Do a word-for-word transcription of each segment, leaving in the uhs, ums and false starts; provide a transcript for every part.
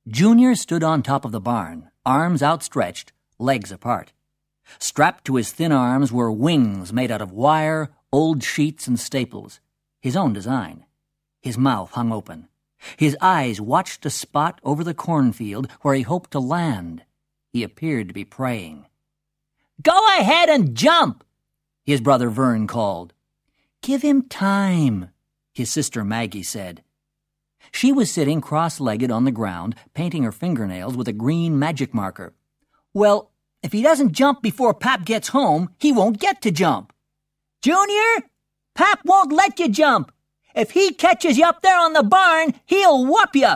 Junior stood on top of the barn, arms outstretched, legs apart. Strapped to his thin arms were wings made out of wire, old sheets, and staples, his own design. His mouth hung open. His eyes watched a spot over the cornfield where he hoped to land. He appeared to be praying. "Go ahead and jump!" his brother Vern called. "Give him time," his sister Maggie said. She was sitting cross-legged on the ground, painting her fingernails with a green magic marker. "Well, if he doesn't jump before Pap gets home, he won't get to jump." "Junior, Pap won't let you jump. If he catches you up there on the barn, he'll whoop you."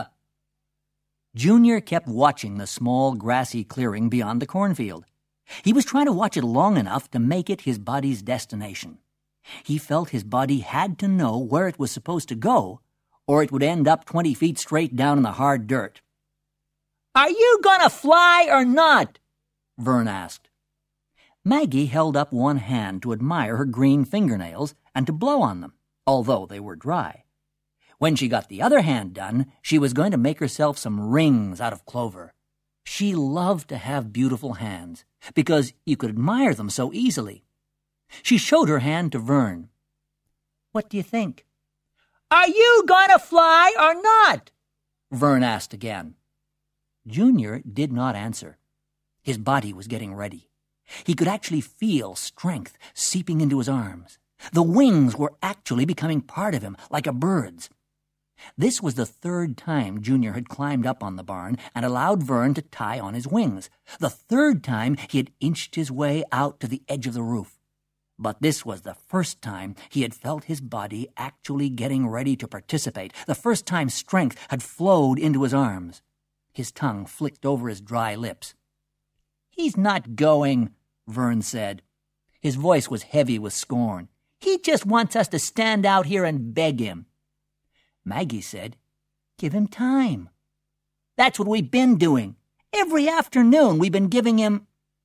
Junior kept watching the small grassy clearing beyond the cornfield. He was trying to watch it long enough to make it his body's destination. He felt his body had to know where it was supposed to go, or it would end up twenty feet straight down in the hard dirt. "Are you going to fly or not?" Vern asked. Maggie held up one hand to admire her green fingernails and to blow on them, although they were dry. When she got the other hand done, she was going to make herself some rings out of clover. She loved to have beautiful hands, because you could admire them so easily. She showed her hand to Vern. "What do you think?" "Are you going to fly or not?" Vern asked again. Junior did not answer. His body was getting ready. He could actually feel strength seeping into his arms. The wings were actually becoming part of him, like a bird's. This was the third time Junior had climbed up on the barn and allowed Vern to tie on his wings. The third time he had inched his way out to the edge of the roof. But this was the first time he had felt his body actually getting ready to participate, the first time strength had flowed into his arms. His tongue flicked over his dry lips. "He's not going," Vern said. His voice was heavy with scorn. "He just wants us to stand out here and beg him." Maggie said, "Give him time." "That's what we've been doing. Every afternoon we've been giving him—"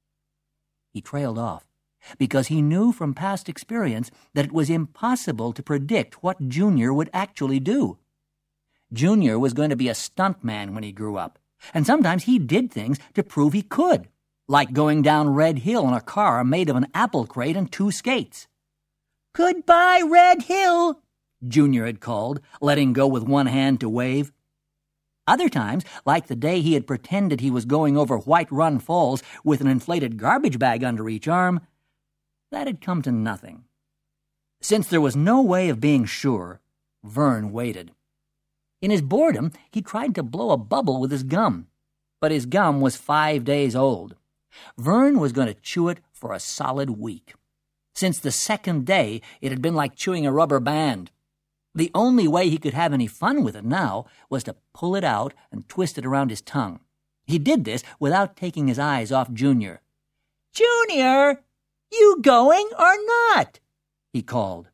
He trailed off, because he knew from past experience that it was impossible to predict what Junior would actually do. Junior was going to be a stuntman when he grew up, and sometimes he did things to prove he could, like going down Red Hill in a car made of an apple crate and two skates. "Goodbye, Red Hill," Junior had called, letting go with one hand to wave. Other times, like the day he had pretended he was going over White Run Falls with an inflated garbage bag under each arm, that had come to nothing. Since there was no way of being sure, Vern waited. In his boredom, he tried to blow a bubble with his gum, but his gum was five days old. Vern was going to chew it for a solid week. Since the second day, it had been like chewing a rubber band. The only way he could have any fun with it now was to pull it out and twist it around his tongue. He did this without taking his eyes off Junior. "Junior! You going or not?" he called.